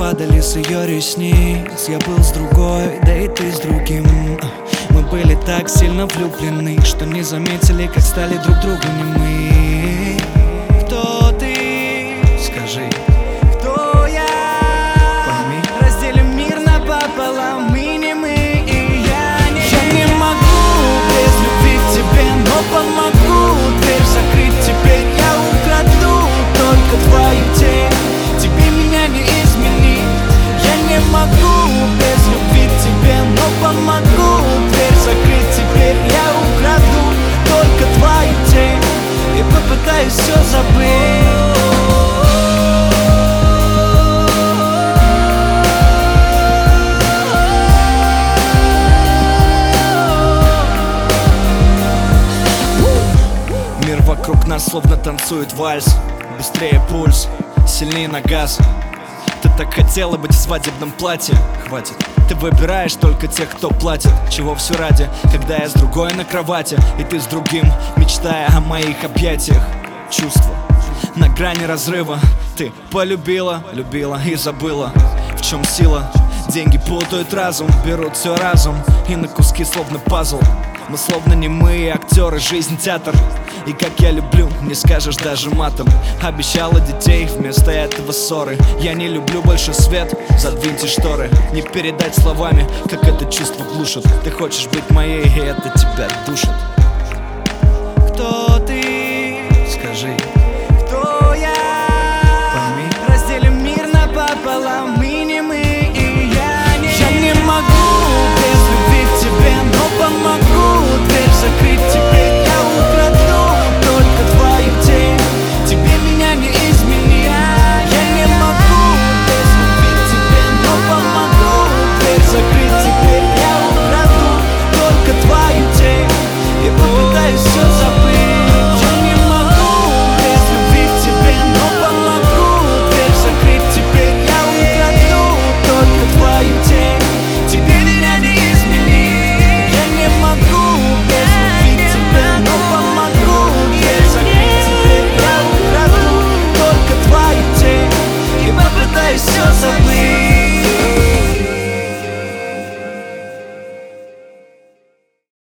падали с ее ресниц. Я был с другой, да и ты с другим. Мы были так сильно влюблены, что не заметили, как стали друг другу немы. Кто ты? Скажи, кто я? Пойми, разделим мир напополам, мы не мы и я не могу без любви к тебе, но помогу дверь закрыть теперь. Я украду только твою тень, тебе меня не изменить. Я не могу без любви к тебе, но помогу дверь закрыть теперь. Я украду только твою тень и попытаюсь все забыть. Мир вокруг нас словно танцует вальс. Быстрее пульс, сильнее на газ. Ты так хотела быть в свадебном платье. Хватит, ты выбираешь только тех, кто платит. Чего все ради, когда я с другой на кровати, и ты с другим, мечтая о моих объятиях. Чувства на грани разрыва. Ты полюбила, любила и забыла. В чем сила? Деньги путают разум, берут все разум и на куски словно пазл. Мы словно немые актеры, жизнь театр. И как я люблю, не скажешь даже матом. Обещала детей, вместо этого ссоры. Я не люблю больше свет, задвиньте шторы. Не передать словами, как это чувство глушит. Ты хочешь быть моей, и это тебя душит.